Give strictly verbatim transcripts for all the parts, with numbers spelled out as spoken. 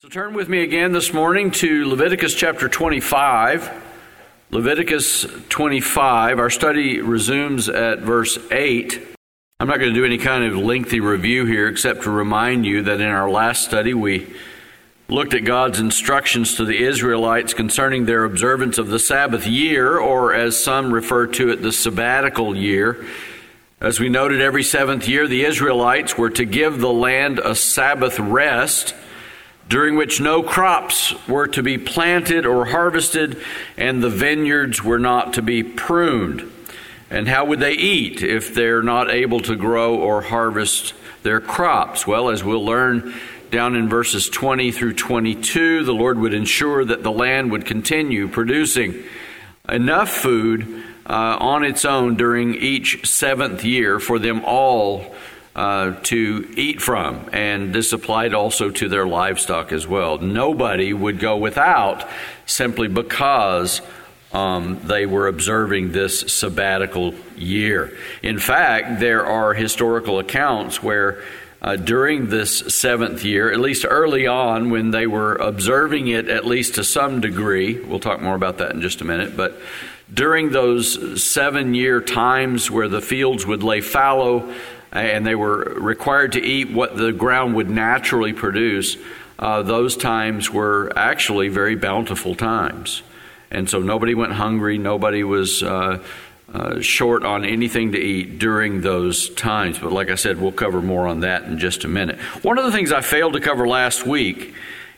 So turn with me again this morning to Leviticus chapter twenty-five. Leviticus twenty-five. Our study resumes at verse eight. I'm not going to do any kind of lengthy review here except to remind you that in our last study we looked at God's instructions to the Israelites concerning their observance of the Sabbath year, or as some refer to it, the sabbatical year. As we noted, every seventh year the Israelites were to give the land a Sabbath rest, during which no crops were to be planted or harvested, and the vineyards were not to be pruned. And how would they eat if they're not able to grow or harvest their crops? Well, as we'll learn down in verses twenty through twenty-two, the Lord would ensure that the land would continue producing enough food uh, on its own during each seventh year for them all Uh, to eat from, and this applied also to their livestock as well. Nobody would go without simply because um, they were observing this sabbatical year. In fact, there are historical accounts where uh, during this seventh year, at least early on when they were observing it at least to some degree, we'll talk more about that in just a minute, but during those seven-year times where the fields would lay fallow, and they were required to eat what the ground would naturally produce, uh, those times were actually very bountiful times. And so nobody went hungry, nobody was uh, uh, short on anything to eat during those times. But like I said, we'll cover more on that in just a minute. One of the things I failed to cover last week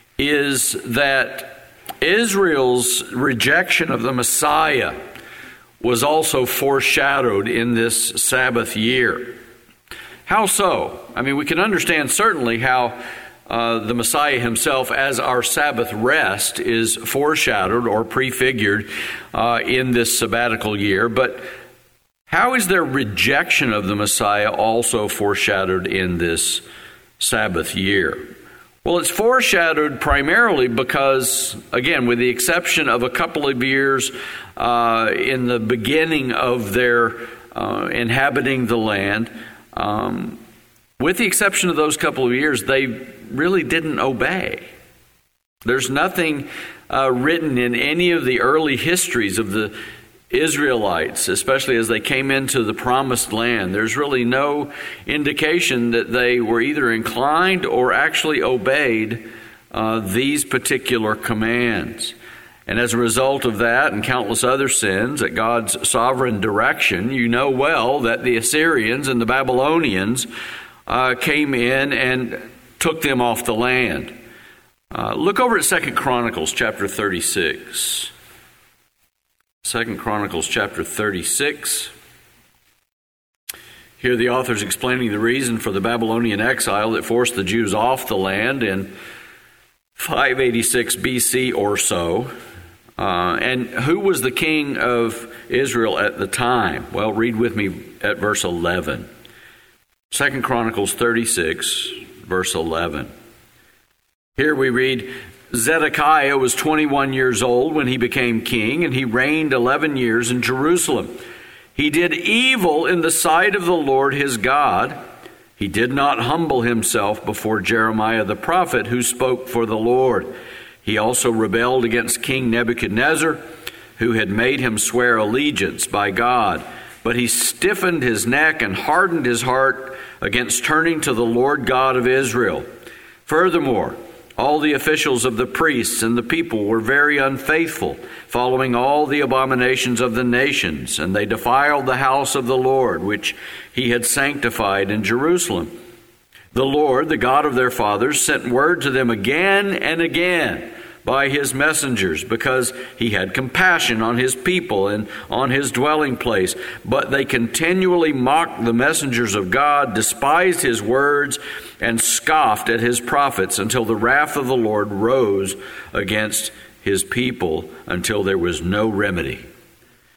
is that Israel's rejection of the Messiah was also foreshadowed in this Sabbath year. How so? I mean, we can understand certainly how uh, the Messiah himself as our Sabbath rest is foreshadowed or prefigured uh, in this sabbatical year, but how is their rejection of the Messiah also foreshadowed in this Sabbath year? Well, it's foreshadowed primarily because, again, with the exception of a couple of years uh, in the beginning of their uh, inhabiting the land, Um, with the exception of those couple of years, they really didn't obey. There's nothing uh, written in any of the early histories of the Israelites, especially as they came into the promised land. There's really no indication that they were either inclined or actually obeyed uh, these particular commands. And as a result of that and countless other sins, at God's sovereign direction, you know well that the Assyrians and the Babylonians uh, came in and took them off the land. Uh, look over at Second Chronicles chapter thirty-six. Second Chronicles chapter thirty-six. Here the author's explaining the reason for the Babylonian exile that forced the Jews off the land in five eighty-six B C or so. Uh, and who was the king of Israel at the time? Well, read with me at verse eleven. Second Chronicles thirty-six, verse eleven. Here we read, Zedekiah was twenty-one years old when he became king, and he reigned eleven years in Jerusalem. He did evil in the sight of the Lord his God. He did not humble himself before Jeremiah the prophet, who spoke for the Lord. He also rebelled against King Nebuchadnezzar, who had made him swear allegiance by God. But he stiffened his neck and hardened his heart against turning to the Lord God of Israel. Furthermore, all the officials of the priests and the people were very unfaithful, following all the abominations of the nations, and they defiled the house of the Lord, which he had sanctified in Jerusalem. The Lord, the God of their fathers, sent word to them again and again by his messengers, because he had compassion on his people and on his dwelling place. But they continually mocked the messengers of God, despised his words, and scoffed at his prophets, until the wrath of the Lord rose against his people, until there was no remedy.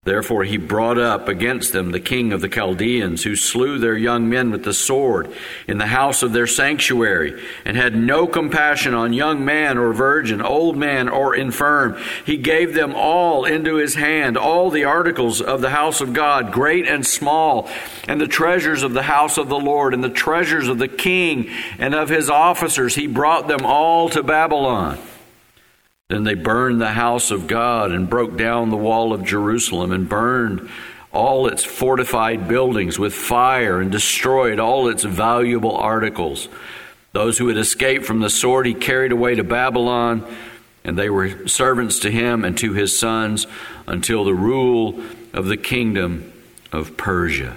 Therefore he brought up against them the king of the Chaldeans, who slew their young men with the sword in the house of their sanctuary, and had no compassion on young man or virgin, old man or infirm. He gave them all into his hand, all the articles of the house of God, great and small, and the treasures of the house of the Lord, and the treasures of the king and of his officers. He brought them all to Babylon. Then they burned the house of God and broke down the wall of Jerusalem and burned all its fortified buildings with fire and destroyed all its valuable articles. Those who had escaped from the sword he carried away to Babylon, and they were servants to him and to his sons until the rule of the kingdom of Persia.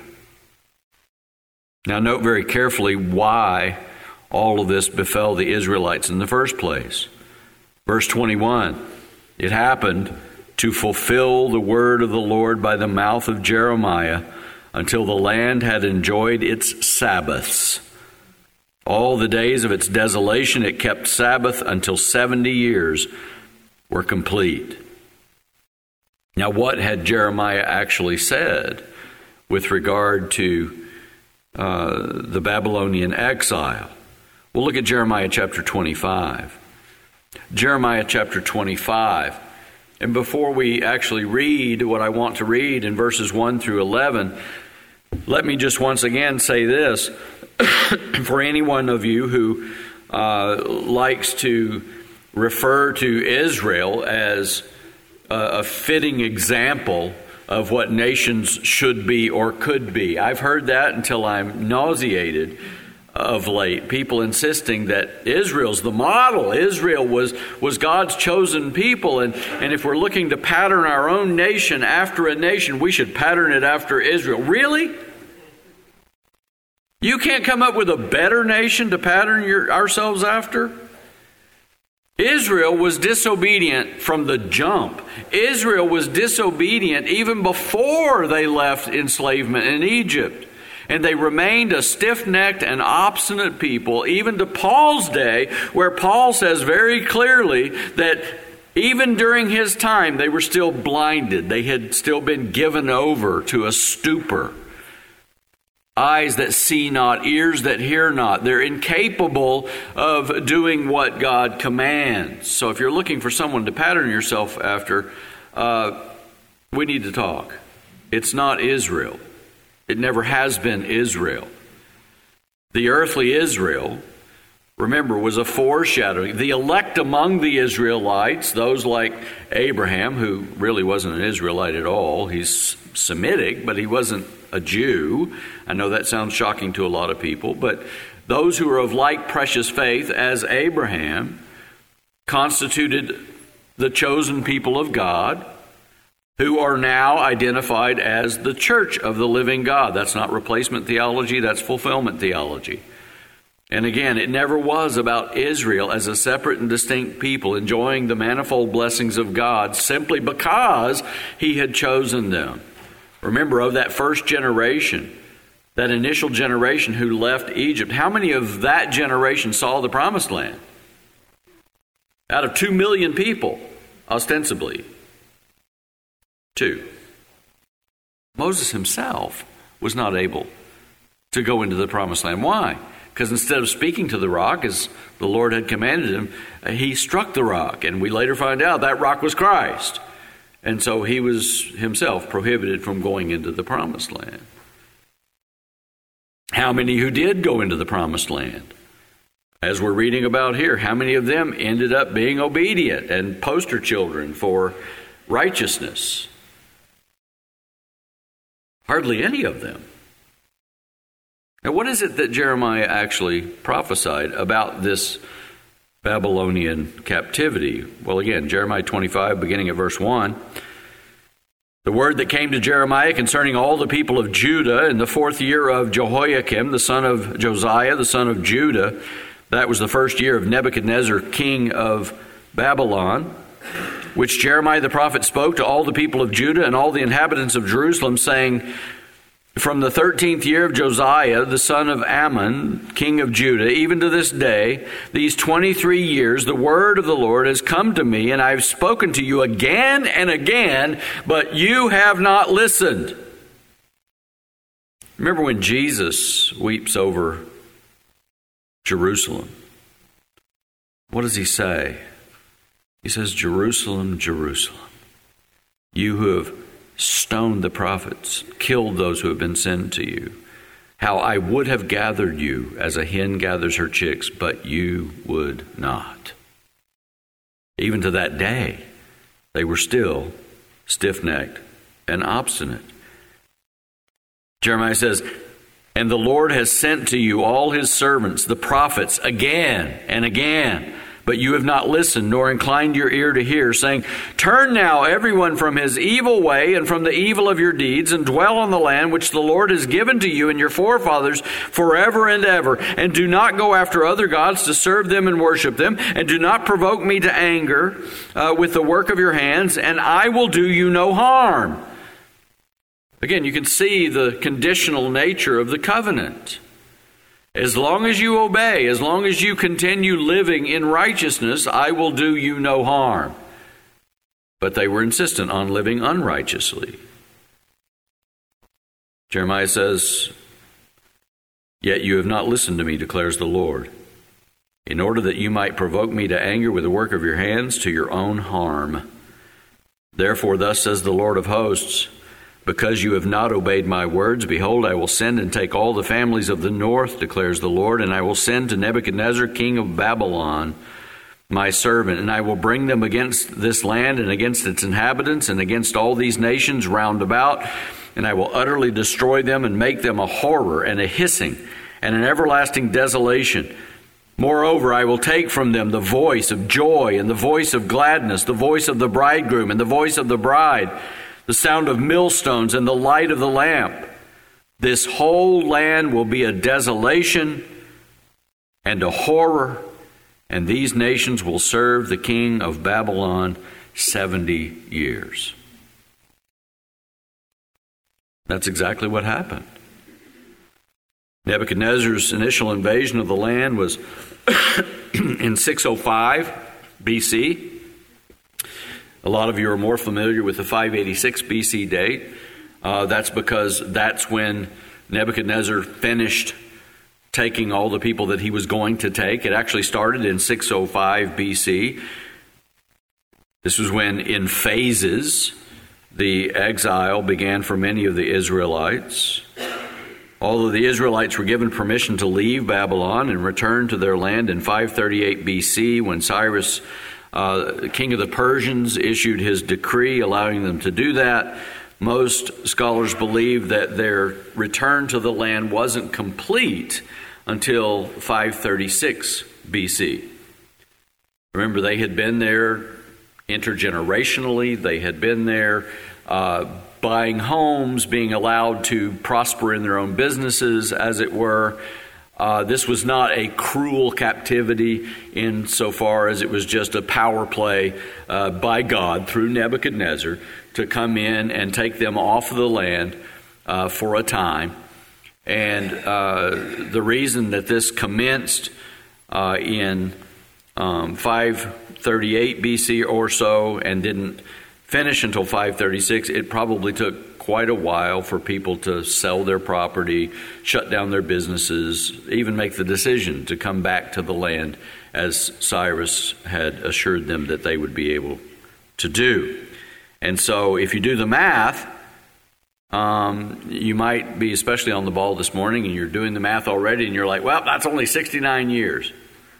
Now note very carefully why all of this befell the Israelites in the first place. Verse twenty-one, it happened to fulfill the word of the Lord by the mouth of Jeremiah until the land had enjoyed its Sabbaths. All the days of its desolation it kept Sabbath until seventy years were complete. Now what had Jeremiah actually said with regard to uh, the Babylonian exile? Well, look at Jeremiah chapter twenty-five. Jeremiah chapter twenty-five. And before we actually read what I want to read in verses one through eleven, let me just once again say this. For any one of you who uh, likes to refer to Israel as a, a fitting example of what nations should be or could be, I've heard that until I'm nauseated of late, people insisting that Israel's the model. Israel was, was God's chosen people, and, and if we're looking to pattern our own nation after a nation, we should pattern it after Israel. Really? You can't come up with a better nation to pattern your, ourselves after? Israel was disobedient from the jump. Israel was disobedient even before they left enslavement in Egypt. And they remained a stiff-necked and obstinate people, even to Paul's day, where Paul says very clearly that even during his time, they were still blinded. They had still been given over to a stupor. Eyes that see not, ears that hear not. They're incapable of doing what God commands. So if you're looking for someone to pattern yourself after, uh, we need to talk. It's not Israel. It never has been Israel. The earthly Israel, remember, was a foreshadowing. The elect among the Israelites, those like Abraham, who really wasn't an Israelite at all. He's Semitic, but he wasn't a Jew. I know that sounds shocking to a lot of people, but those who are of like precious faith as Abraham constituted the chosen people of God, who are now identified as the church of the living God. That's not replacement theology, that's fulfillment theology. And again, it never was about Israel as a separate and distinct people enjoying the manifold blessings of God simply because he had chosen them. Remember, of that first generation, that initial generation who left Egypt, how many of that generation saw the promised land? Out of two million people, ostensibly. Two. Moses himself was not able to go into the promised land. Why? Because instead of speaking to the rock, as the Lord had commanded him, he struck the rock. And we later find out that rock was Christ. And so he was himself prohibited from going into the promised land. How many who did go into the promised land? As we're reading about here, how many of them ended up being obedient and poster children for righteousness? Hardly any of them. Now, what is it that Jeremiah actually prophesied about this Babylonian captivity? Well, again, Jeremiah twenty-five, beginning at verse one. The word that came to Jeremiah concerning all the people of Judah in the fourth year of Jehoiakim, the son of Josiah, the son of Judah. That was the first year of Nebuchadnezzar, king of Babylon, which Jeremiah the prophet spoke to all the people of Judah and all the inhabitants of Jerusalem, saying, From the thirteenth year of Josiah, the son of Ammon, king of Judah, even to this day, these twenty-three years, the word of the Lord has come to me, and I've spoken to you again and again, but you have not listened. Remember when Jesus weeps over Jerusalem? What does he say? He says, Jerusalem, Jerusalem, you who have stoned the prophets, killed those who have been sent to you, how I would have gathered you as a hen gathers her chicks, but you would not. Even to that day, they were still stiff-necked and obstinate. Jeremiah says, and the Lord has sent to you all his servants, the prophets, again and again, but you have not listened, nor inclined your ear to hear, saying, turn now everyone from his evil way and from the evil of your deeds, and dwell on the land which the Lord has given to you and your forefathers forever and ever. And do not go after other gods to serve them and worship them, and do not provoke me to anger uh, with the work of your hands, and I will do you no harm. Again, you can see the conditional nature of the covenant. As long as you obey, as long as you continue living in righteousness, I will do you no harm. But they were insistent on living unrighteously. Jeremiah says, yet you have not listened to me, declares the Lord, in order that you might provoke me to anger with the work of your hands to your own harm. Therefore, thus says the Lord of hosts, because you have not obeyed my words, behold, I will send and take all the families of the north, declares the Lord, and I will send to Nebuchadnezzar, king of Babylon, my servant, and I will bring them against this land and against its inhabitants and against all these nations round about, and I will utterly destroy them and make them a horror and a hissing and an everlasting desolation. Moreover, I will take from them the voice of joy and the voice of gladness, the voice of the bridegroom and the voice of the bride, the sound of millstones and the light of the lamp. This whole land will be a desolation and a horror, and these nations will serve the king of Babylon seventy years. That's exactly what happened. Nebuchadnezzar's initial invasion of the land was in six oh five B C. A lot of you are more familiar with the five eighty-six B C date. Uh, that's because that's when Nebuchadnezzar finished taking all the people that he was going to take. It actually started in six oh five B C. This was when, in phases, the exile began for many of the Israelites. Although the Israelites were given permission to leave Babylon and return to their land in five thirty-eight B C, when Cyrus, uh, king of the Persians, issued his decree allowing them to do that, most scholars believe that their return to the land wasn't complete until five thirty-six B C. Remember, they had been there intergenerationally. They had been there uh, buying homes, being allowed to prosper in their own businesses, as it were. Uh, this was not a cruel captivity insofar as it was just a power play uh, by God through Nebuchadnezzar to come in and take them off of the land uh, for a time. And uh, the reason that this commenced uh, in um, five thirty-eight B C or so and didn't finish until five thirty-six, it probably took quite a while for people to sell their property, shut down their businesses, even make the decision to come back to the land as Cyrus had assured them that they would be able to do. And so if you do the math, um, you might be especially on the ball this morning and you're doing the math already and you're like, well, that's only sixty-nine years.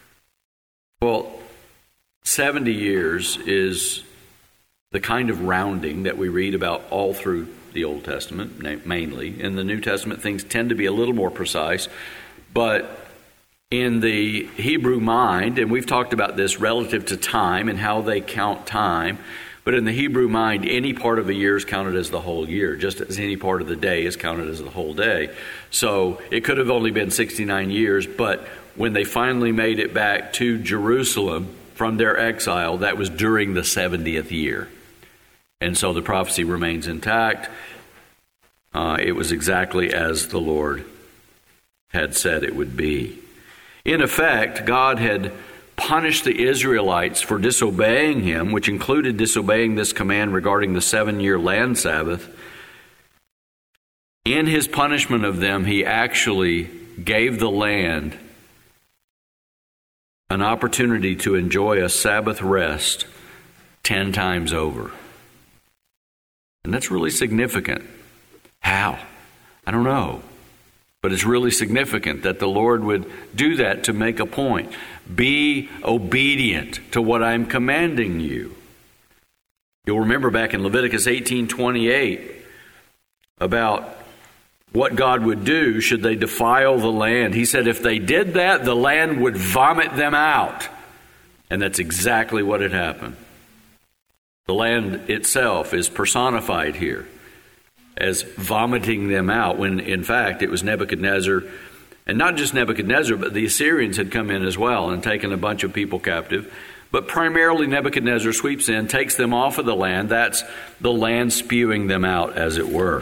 Well, seventy years is the kind of rounding that we read about all through the Old Testament, mainly. In the New Testament, things tend to be a little more precise. But in the Hebrew mind, and we've talked about this relative to time and how they count time, but in the Hebrew mind, any part of a year is counted as the whole year, just as any part of the day is counted as the whole day. So it could have only been sixty-nine years, but when they finally made it back to Jerusalem from their exile, that was during the seventieth year. And so the prophecy remains intact. uh, it was exactly as the Lord had said it would be. In effect, God had punished the Israelites for disobeying him, which included disobeying this command regarding the seven-year land Sabbath. In his punishment of them, he actually gave the land an opportunity to enjoy a Sabbath rest ten times over. And that's really significant. How? I don't know. But it's really significant that the Lord would do that to make a point. Be obedient to what I'm commanding you. You'll remember back in Leviticus eighteen twenty-eight about what God would do should they defile the land. He said if they did that, the land would vomit them out. And that's exactly what had happened. The land itself is personified here as vomiting them out, when in fact it was Nebuchadnezzar, and not just Nebuchadnezzar, but the Assyrians had come in as well and taken a bunch of people captive. But primarily Nebuchadnezzar sweeps in, takes them off of the land. That's the land spewing them out, as it were.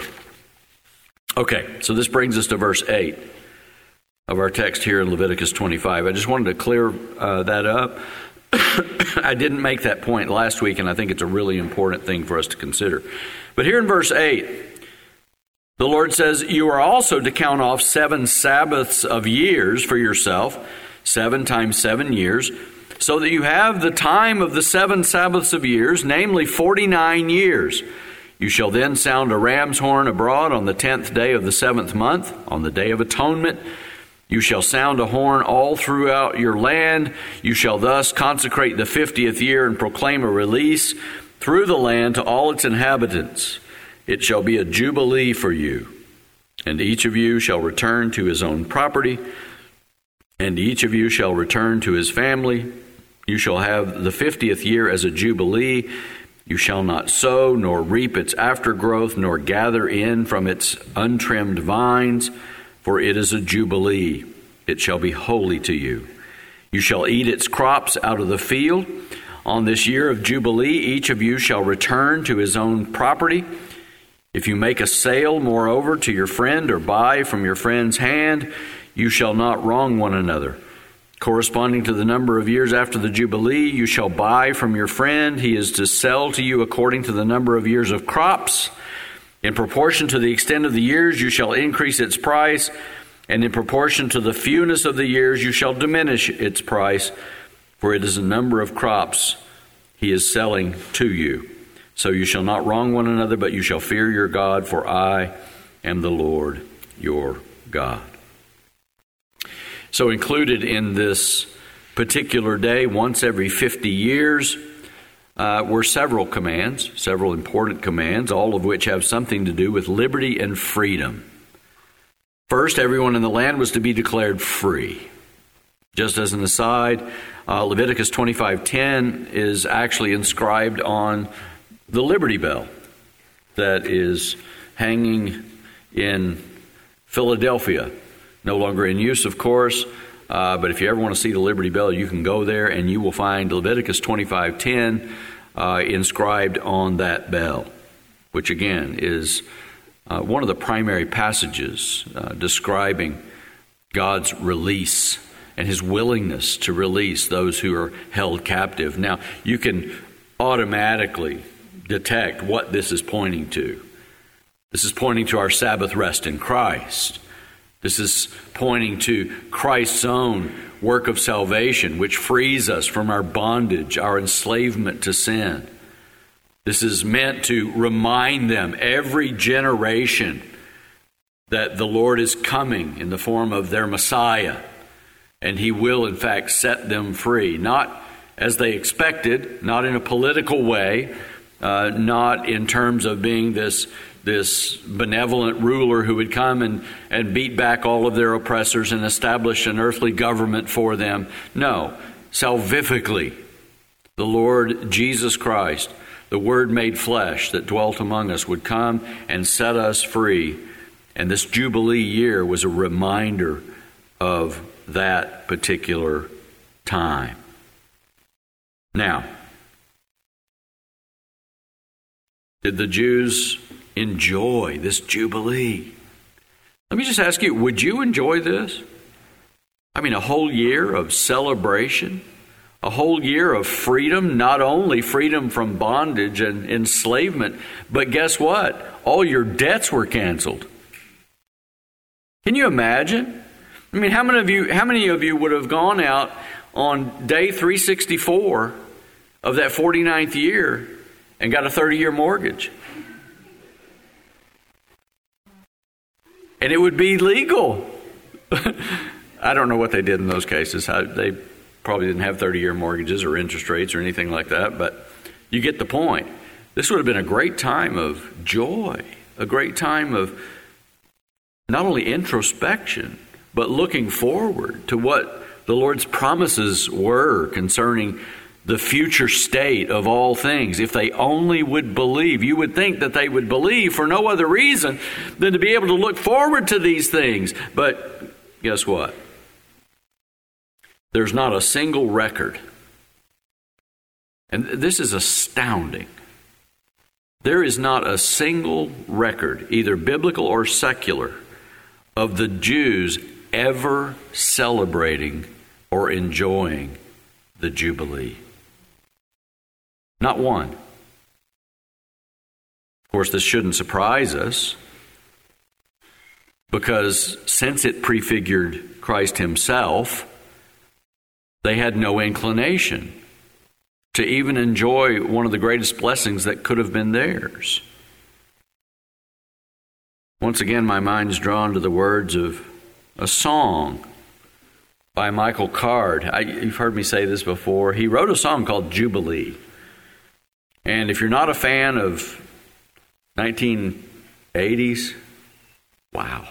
Okay, so this brings us to verse eight of our text here in Leviticus twenty-five. I just wanted to clear uh, that up. I didn't make that point last week, and I think it's a really important thing for us to consider. But here in verse eight, the Lord says, you are also to count off seven Sabbaths of years for yourself, seven times seven years, so that you have the time of the seven Sabbaths of years, namely forty-nine years. You shall then sound a ram's horn abroad on the tenth day of the seventh month, on the day of atonement. You shall sound a horn all throughout your land. You shall thus consecrate the fiftieth year and proclaim a release through the land to all its inhabitants. It shall be a jubilee for you, and each of you shall return to his own property, and each of you shall return to his family. You shall have the fiftieth year as a jubilee. You shall not sow, nor reap its aftergrowth, nor gather in from its untrimmed vines, for it is a jubilee. It shall be holy to you. You shall eat its crops out of the field. On this year of jubilee, each of you shall return to his own property. If you make a sale, moreover, to your friend or buy from your friend's hand, you shall not wrong one another. Corresponding to the number of years after the Jubilee, you shall buy from your friend. He is to sell to you according to the number of years of crops. In proportion to the extent of the years, you shall increase its price, and in proportion to the fewness of the years, you shall diminish its price, for it is a number of crops he is selling to you. So you shall not wrong one another, but you shall fear your God, for I am the Lord your God. So included in this particular day, once every fifty years, uh, were several commands, several important commands, all of which have something to do with liberty and freedom. First, everyone in the land was to be declared free. Just as an aside, uh, Leviticus twenty-five ten is actually inscribed on the Liberty Bell that is hanging in Philadelphia. No longer in use, of course, uh, but if you ever want to see the Liberty Bell, you can go there and you will find Leviticus twenty-five ten uh, inscribed on that bell, which again is uh, one of the primary passages uh, describing God's release and his willingness to release those who are held captive. Now, you can automatically detect what this is pointing to. This is pointing to our Sabbath rest in Christ. This is pointing to Christ's own work of salvation, which frees us from our bondage, our enslavement to sin. This is meant to remind them, every generation, that the Lord is coming in the form of their Messiah, and he will, in fact, set them free. Not as they expected, not in a political way, uh, not in terms of being this this benevolent ruler who would come and, and beat back all of their oppressors and establish an earthly government for them. No, salvifically, the Lord Jesus Christ, the Word made flesh that dwelt among us, would come and set us free. And this Jubilee year was a reminder of that particular time. Now, did the Jews enjoy this Jubilee. Let me just ask you, would you enjoy this? I mean, a whole year of celebration, a whole year of freedom, not only freedom from bondage and enslavement, but guess what? All your debts were canceled. Can you imagine? I mean, how many of you, how many of you would have gone out on day three sixty-four of that forty-ninth year and got a thirty-year mortgage? And it would be legal. I don't know what they did in those cases. I, they probably didn't have thirty-year mortgages or interest rates or anything like that, but you get the point. This would have been a great time of joy, a great time of not only introspection, but looking forward to what the Lord's promises were concerning the future state of all things. If they only would believe, you would think that they would believe for no other reason than to be able to look forward to these things. But guess what? There's not a single record. And this is astounding. There is not a single record, either biblical or secular, of the Jews ever celebrating or enjoying the Jubilee. Not one. Of course, this shouldn't surprise us, because since it prefigured Christ himself, they had no inclination to even enjoy one of the greatest blessings that could have been theirs. Once again, my mind is drawn to the words of a song by Michael Card. I, you've heard me say this before. He wrote a song called Jubilee. And if you're not a fan of nineteen eighties, wow.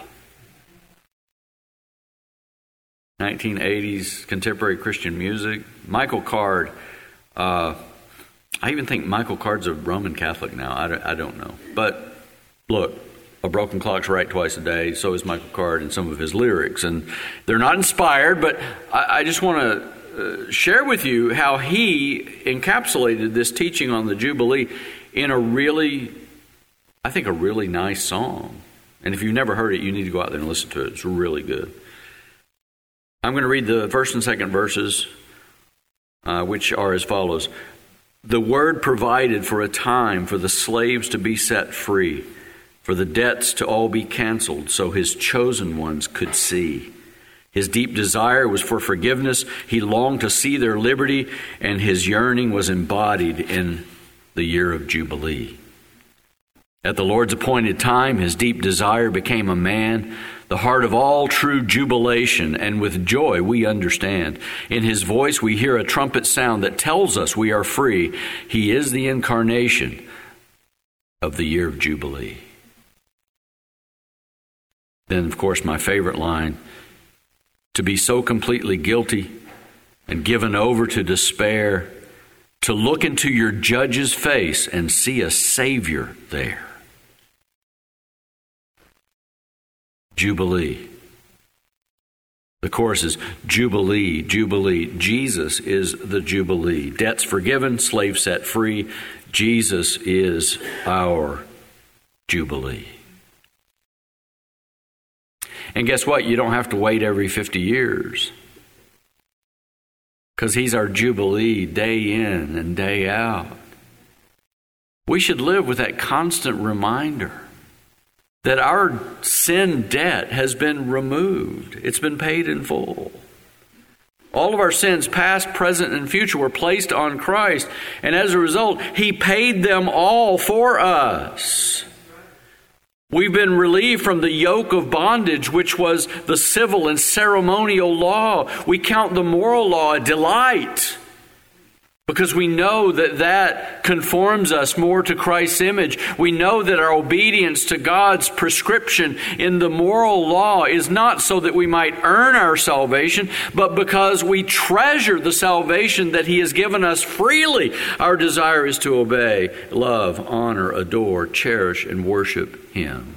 nineteen eighties contemporary Christian music. Michael Card, uh, I even think Michael Card's a Roman Catholic now. I don't, I don't know. But look, a broken clock's right twice a day. So is Michael Card and some of his lyrics. And they're not inspired, but I, I just want to uh, share with you how he encapsulated this teaching on the Jubilee in a really, I think, a really nice song. And if you've never heard it, you need to go out there and listen to it. It's really good. I'm going to read the first and second verses, uh, which are as follows. The word provided for a time for the slaves to be set free, for the debts to all be canceled, so his chosen ones could see. His deep desire was for forgiveness. He longed to see their liberty, and his yearning was embodied in the year of Jubilee. At the Lord's appointed time, his deep desire became a man, the heart of all true jubilation, and with joy we understand. In his voice we hear a trumpet sound that tells us we are free. He is the incarnation of the year of Jubilee. Then, of course, my favorite line, to be so completely guilty and given over to despair, to look into your judge's face and see a Savior there. Jubilee. The chorus is Jubilee, Jubilee. Jesus is the Jubilee. Debts forgiven, slaves set free. Jesus is our Jubilee. And guess what? You don't have to wait every fifty years. Because he's our Jubilee day in and day out. We should live with that constant reminder that our sin debt has been removed. It's been paid in full. All of our sins, past, present, and future, were placed on Christ. And as a result, he paid them all for us. We've been relieved from the yoke of bondage, which was the civil and ceremonial law. We count the moral law a delight, because we know that that conforms us more to Christ's image. We know that our obedience to God's prescription in the moral law is not so that we might earn our salvation, but because we treasure the salvation that he has given us freely. Our desire is to obey, love, honor, adore, cherish, and worship him.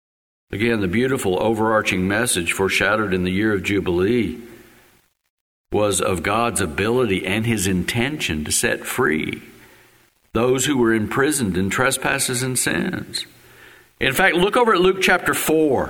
Again, the beautiful overarching message foreshadowed in the year of Jubilee was of God's ability and his intention to set free those who were imprisoned in trespasses and sins. In fact, look over at Luke chapter four.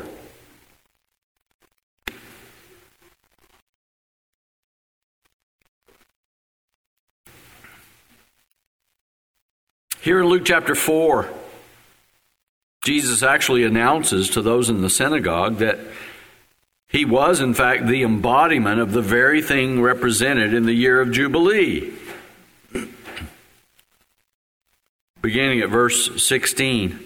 Here in Luke chapter four, Jesus actually announces to those in the synagogue that he was, in fact, the embodiment of the very thing represented in the year of Jubilee. Beginning at verse sixteen,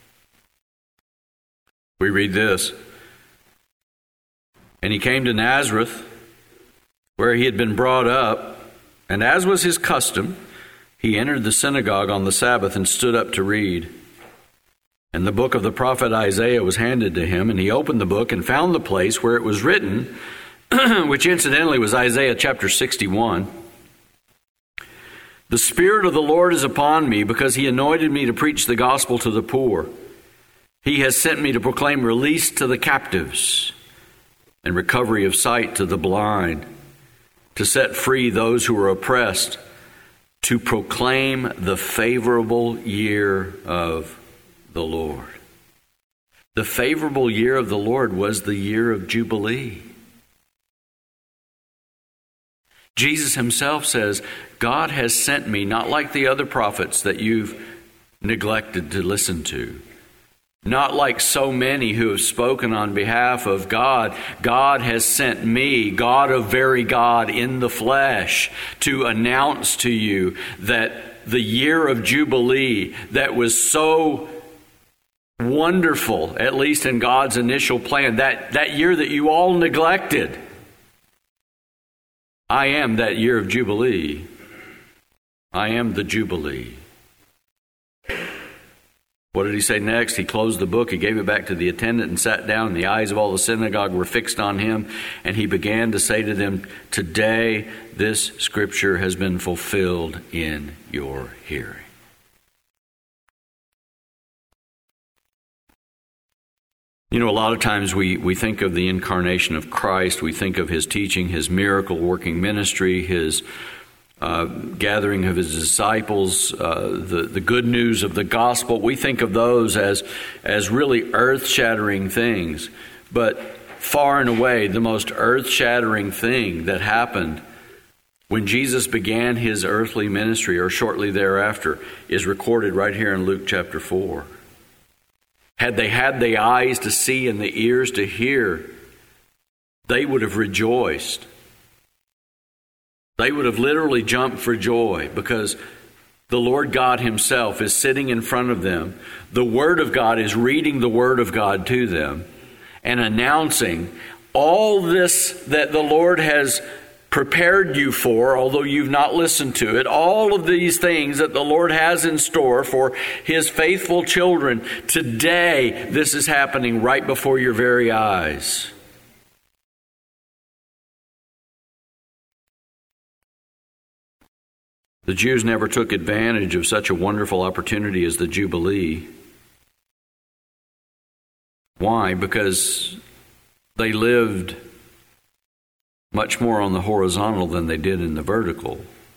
we read this. And he came to Nazareth, where he had been brought up, and as was his custom, he entered the synagogue on the Sabbath and stood up to read. And the book of the prophet Isaiah was handed to him, and he opened the book and found the place where it was written, which incidentally was Isaiah chapter sixty-one. The Spirit of the Lord is upon me, because he anointed me to preach the gospel to the poor. He has sent me to proclaim release to the captives and recovery of sight to the blind, to set free those who are oppressed, to proclaim the favorable year of the Lord. The favorable year of the Lord was the year of Jubilee. Jesus himself says, God has sent me, not like the other prophets that you've neglected to listen to. Not like so many who have spoken on behalf of God. God has sent me, God of very God in the flesh, to announce to you that the year of Jubilee that was so wonderful, at least in God's initial plan, that, that year that you all neglected, I am that year of Jubilee. I am the Jubilee. What did he say next? He closed the book, he gave it back to the attendant and sat down, and the eyes of all the synagogue were fixed on him, and he began to say to them, today this scripture has been fulfilled in your hearing. You know, a lot of times we, we think of the incarnation of Christ, we think of his teaching, his miracle working ministry, his Uh, gathering of his disciples, uh, the, the good news of the gospel. We think of those as, as really earth-shattering things. But far and away, the most earth-shattering thing that happened when Jesus began his earthly ministry, or shortly thereafter, is recorded right here in Luke chapter four. Had they had the eyes to see and the ears to hear, they would have rejoiced. They would have literally jumped for joy, because the Lord God himself is sitting in front of them. The Word of God is reading the Word of God to them and announcing all this that the Lord has prepared you for, although you've not listened to it. All of these things that the Lord has in store for his faithful children. Today, this is happening right before your very eyes. The Jews never took advantage of such a wonderful opportunity as the Jubilee. Why? Because they lived much more on the horizontal than they did in the vertical.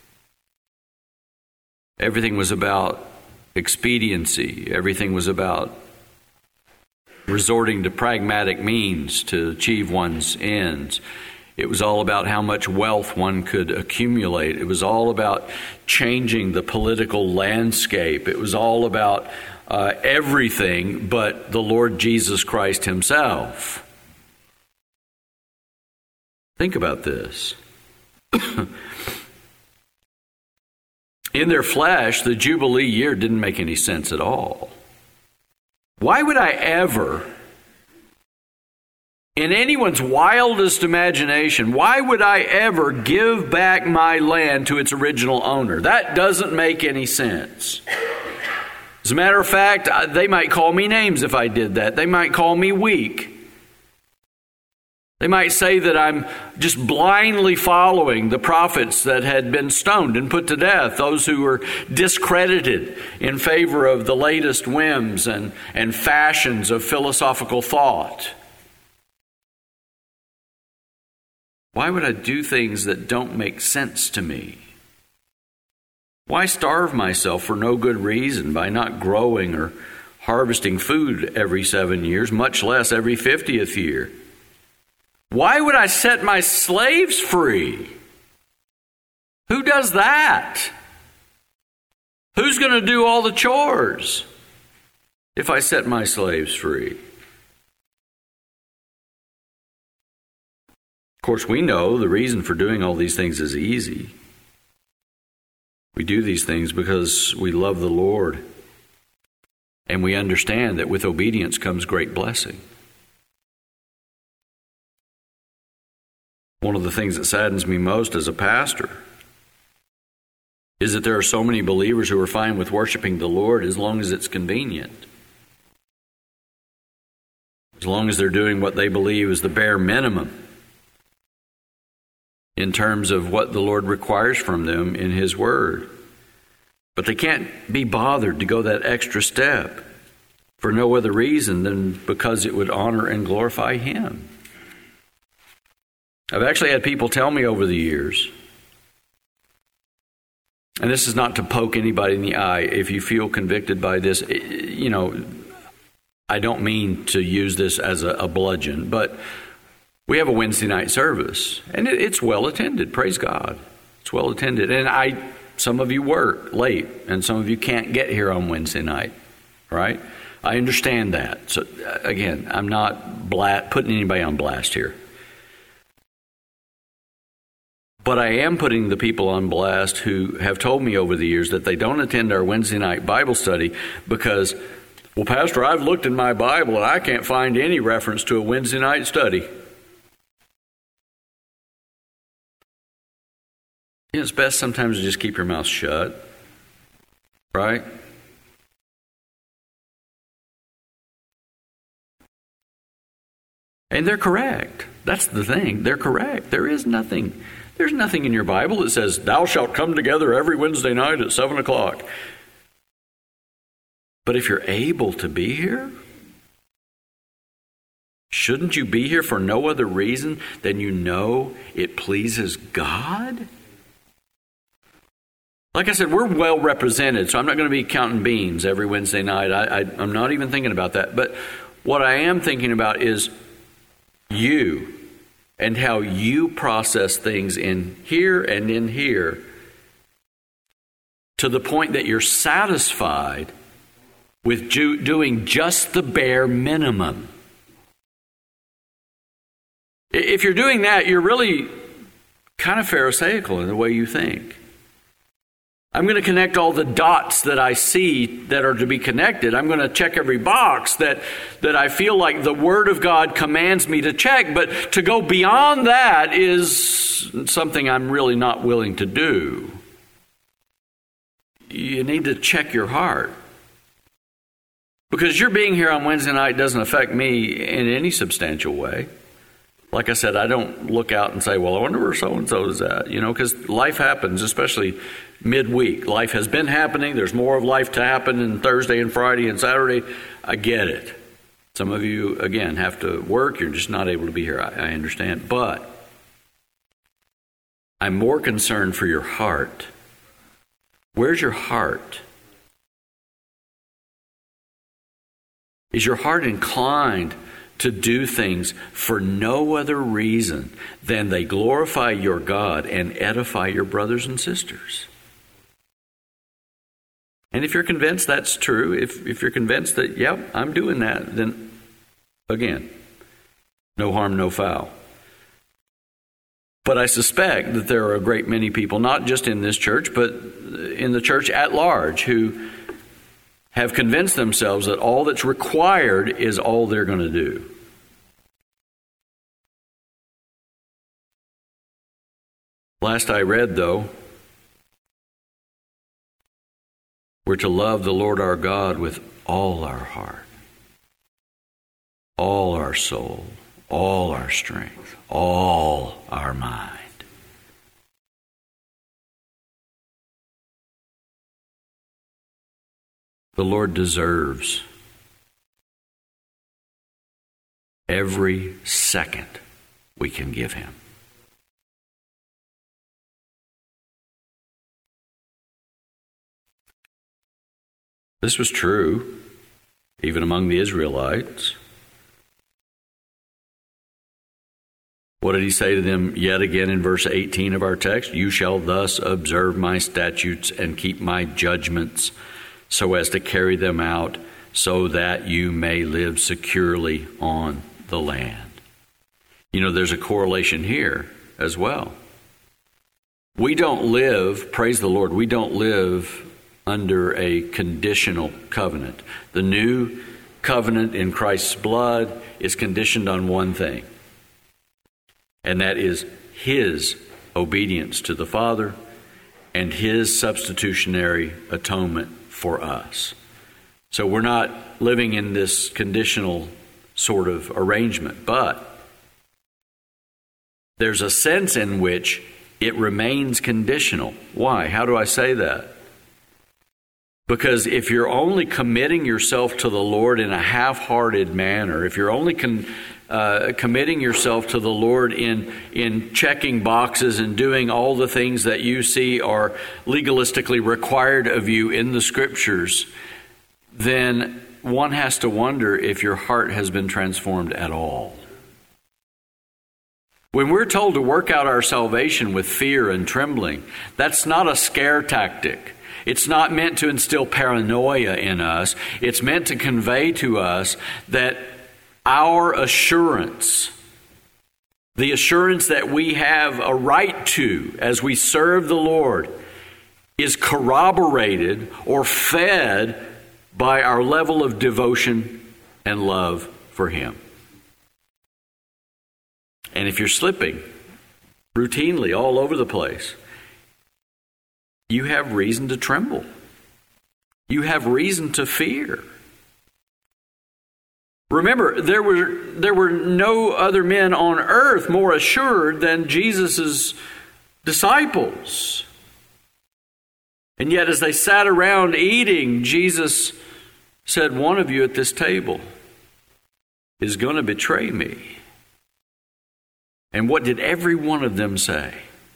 Everything was about expediency. Everything was about resorting to pragmatic means to achieve one's ends. It was all about how much wealth one could accumulate. It was all about changing the political landscape. It was all about uh, everything but the Lord Jesus Christ himself. Think about this. In their flesh, the Jubilee year didn't make any sense at all. Why would I ever, in anyone's wildest imagination, why would I ever give back my land to its original owner? That doesn't make any sense. As a matter of fact, they might call me names if I did that. They might call me weak. They might say that I'm just blindly following the prophets that had been stoned and put to death, those who were discredited in favor of the latest whims and, and fashions of philosophical thought. Why would I do things that don't make sense to me? Why starve myself for no good reason by not growing or harvesting food every seven years, much less every fiftieth year? Why would I set my slaves free? Who does that? Who's going to do all the chores if I set my slaves free? Of course, we know the reason for doing all these things is easy. We do these things because we love the Lord, and we understand that with obedience comes great blessing. One of the things that saddens me most as a pastor is that there are so many believers who are fine with worshiping the Lord as long as it's convenient. As long as they're doing what they believe is the bare minimum in terms of what the Lord requires from them in His Word. But they can't be bothered to go that extra step for no other reason than because it would honor and glorify Him. I've actually had people tell me over the years, and this is not to poke anybody in the eye, if you feel convicted by this, you know, I don't mean to use this as a, a bludgeon, but we have a Wednesday night service, and it, it's well attended, praise God. It's well attended. And I, some of you work late, and some of you can't get here on Wednesday night, right? I understand that. So again, I'm not bla- putting anybody on blast here. But I am putting the people on blast who have told me over the years that they don't attend our Wednesday night Bible study because, well, Pastor, I've looked in my Bible and I can't find any reference to a Wednesday night study. You know, it's best sometimes to just keep your mouth shut, right? And they're correct. That's the thing. They're correct. There is nothing, there's nothing in your Bible that says, thou shalt come together every Wednesday night at seven o'clock. But if you're able to be here, shouldn't you be here for no other reason than you know it pleases God? Like I said, we're well represented, so I'm not going to be counting beans every Wednesday night. I, I, I'm not even thinking about that. But what I am thinking about is you and how you process things in here and in here to the point that you're satisfied with ju- doing just the bare minimum. If you're doing that, you're really kind of Pharisaical in the way you think. I'm going to connect all the dots that I see that are to be connected. I'm going to check every box that, that I feel like the Word of God commands me to check. But to go beyond that is something I'm really not willing to do. You need to check your heart. Because your being here on Wednesday night doesn't affect me in any substantial way. Like I said, I don't look out and say, well, I wonder where so-and-so is at. You know, because life happens, especially midweek. Life has been happening. There's more of life to happen on Thursday and Friday and Saturday. I get it. Some of you, again, have to work. You're just not able to be here. I, I understand. But I'm more concerned for your heart. Where's your heart? Is your heart inclined to do things for no other reason than they glorify your God and edify your brothers and sisters? And if you're convinced that's true, if, if you're convinced that, yep, I'm doing that, then again, no harm, no foul. But I suspect that there are a great many people, not just in this church, but in the church at large, who have convinced themselves that all that's required is all they're going to do. Last I read, though, we're to love the Lord our God with all our heart, all our soul, all our strength, all our mind. The Lord deserves every second we can give Him. This was true even among the Israelites. What did he say to them yet again in verse eighteen of our text? You shall thus observe my statutes and keep my judgments so as to carry them out, so that you may live securely on the land. You know, there's a correlation here as well. We don't live, praise the Lord, we don't live under a conditional covenant. The new covenant in Christ's blood is conditioned on one thing, and that is his obedience to the Father and his substitutionary atonement for us. So we're not living in this conditional sort of arrangement, but there's a sense in which it remains conditional. Why? How do I say that? Because if you're only committing yourself to the Lord in a half-hearted manner, if you're only con, uh, committing yourself to the Lord in, in checking boxes and doing all the things that you see are legalistically required of you in the Scriptures, then one has to wonder if your heart has been transformed at all. When we're told to work out our salvation with fear and trembling, that's not a scare tactic. It's not meant to instill paranoia in us. It's meant to convey to us that our assurance, the assurance that we have a right to as we serve the Lord, is corroborated or fed by our level of devotion and love for Him. And if you're slipping routinely all over the place, you have reason to tremble. You have reason to fear. Remember, there were there were no other men on earth more assured than Jesus' disciples. And yet as they sat around eating, Jesus said, one of you at this table is going to betray me. And what did every one of them say?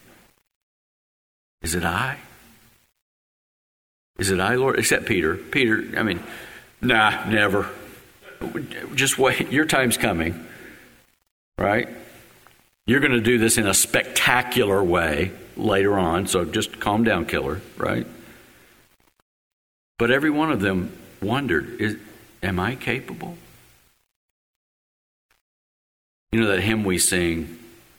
Is it I? Is it I, Lord? Except Peter. Peter, I mean, nah, never. Just wait. Your time's coming, right? You're going to do this in a spectacular way later on, so just calm down, killer, right? But every one of them wondered, is, am I capable? You know that hymn we sing,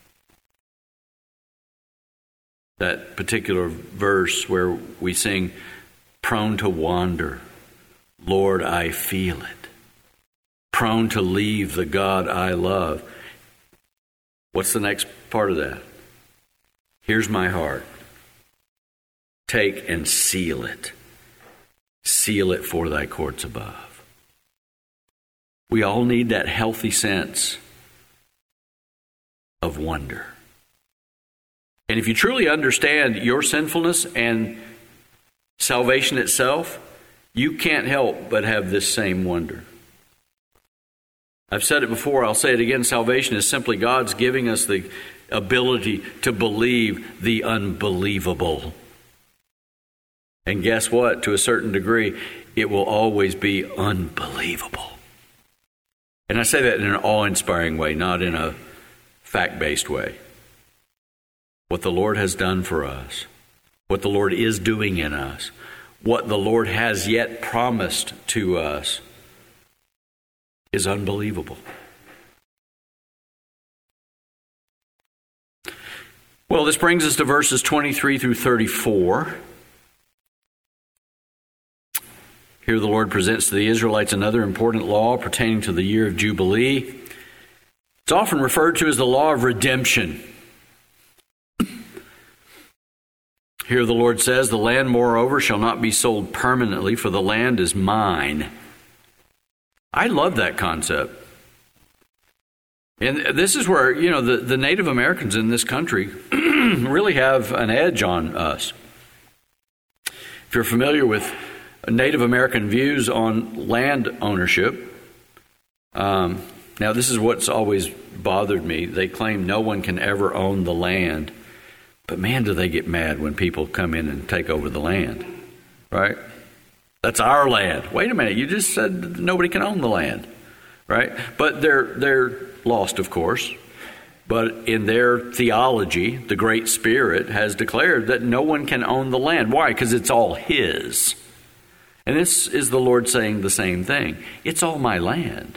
that particular verse where we sing, prone to wander, Lord, I feel it. Prone to leave the God I love. What's the next part of that? Here's my heart. Take and seal it. Seal it for thy courts above. We all need that healthy sense of wonder. And if you truly understand your sinfulness and salvation itself, you can't help but have this same wonder. I've said it before, I'll say it again. Salvation is simply God's giving us the ability to believe the unbelievable. And guess what? To a certain degree, it will always be unbelievable. And I say that in an awe-inspiring way, not in a fact-based way. What the Lord has done for us, what the Lord is doing in us, what the Lord has yet promised to us is unbelievable. Well, this brings us to verses twenty-three through thirty-four. Here the Lord presents to the Israelites another important law pertaining to the year of Jubilee. It's often referred to as the law of redemption. Here the Lord says, the land, moreover, shall not be sold permanently, for the land is mine. I love that concept. And this is where, you know, the, the Native Americans in this country really have an edge on us. If you're familiar with Native American views on land ownership, um, now this is what's always bothered me. They claim no one can ever own the land. But man, do they get mad when people come in and take over the land, right? That's our land. Wait a minute, you just said that nobody can own the land, right? But they're they're lost, of course. But in their theology, the Great Spirit has declared that no one can own the land. Why? Because it's all His. And this is the Lord saying the same thing. It's all my land.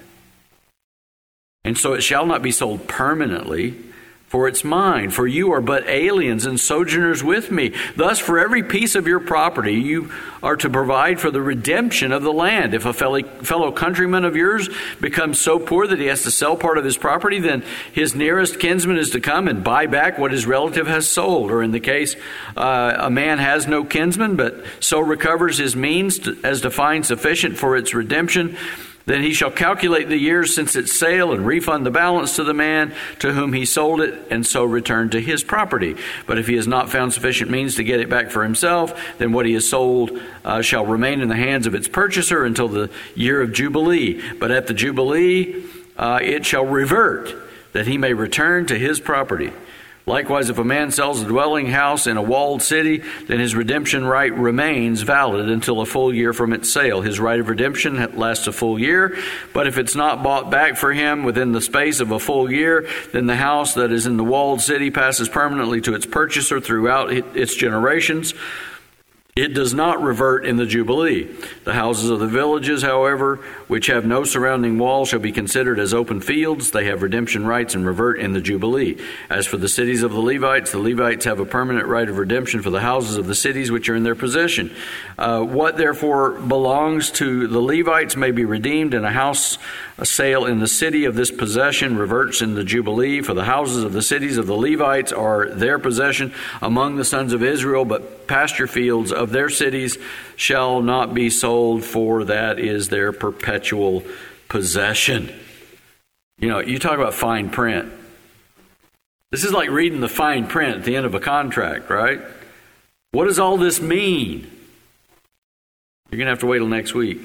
And so it shall not be sold permanently, for it's mine. For you are but aliens and sojourners with me. Thus, for every piece of your property, you are to provide for the redemption of the land. If a fellow, fellow countryman of yours becomes so poor that he has to sell part of his property, then his nearest kinsman is to come and buy back what his relative has sold. Or in the case, uh, a man has no kinsman, but so recovers his means to, as to find sufficient for its redemption, then he shall calculate the years since its sale and refund the balance to the man to whom he sold it, and so return to his property. But if he has not found sufficient means to get it back for himself, then what he has sold uh, shall remain in the hands of its purchaser until the year of Jubilee. But at the Jubilee uh, it shall revert, that he may return to his property. Likewise, if a man sells a dwelling house in a walled city, then his redemption right remains valid until a full year from its sale. His right of redemption lasts a full year, but if it's not bought back for him within the space of a full year, then the house that is in the walled city passes permanently to its purchaser throughout its generations. It does not revert in the Jubilee. The houses of the villages, however, which have no surrounding wall, shall be considered as open fields. They have redemption rights and revert in the Jubilee. As for the cities of the Levites, the Levites have a permanent right of redemption for the houses of the cities which are in their possession. Uh, what therefore belongs to the Levites may be redeemed in a house a sale in the city of this possession reverts in the Jubilee, for the houses of the cities of the Levites are their possession among the sons of Israel, but pasture fields of their cities shall not be sold, for that is their perpetual possession. You know, you talk about fine print. This is like reading the fine print at the end of a contract, right? What does all this mean? You're going to have to wait till next week.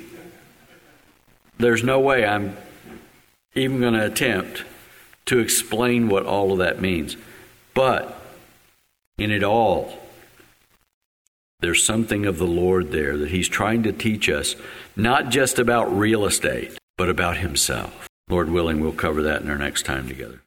There's no way I'm even going to attempt to explain what all of that means. But in it all, there's something of the Lord there that He's trying to teach us, not just about real estate, but about Himself. Lord willing, we'll cover that in our next time together.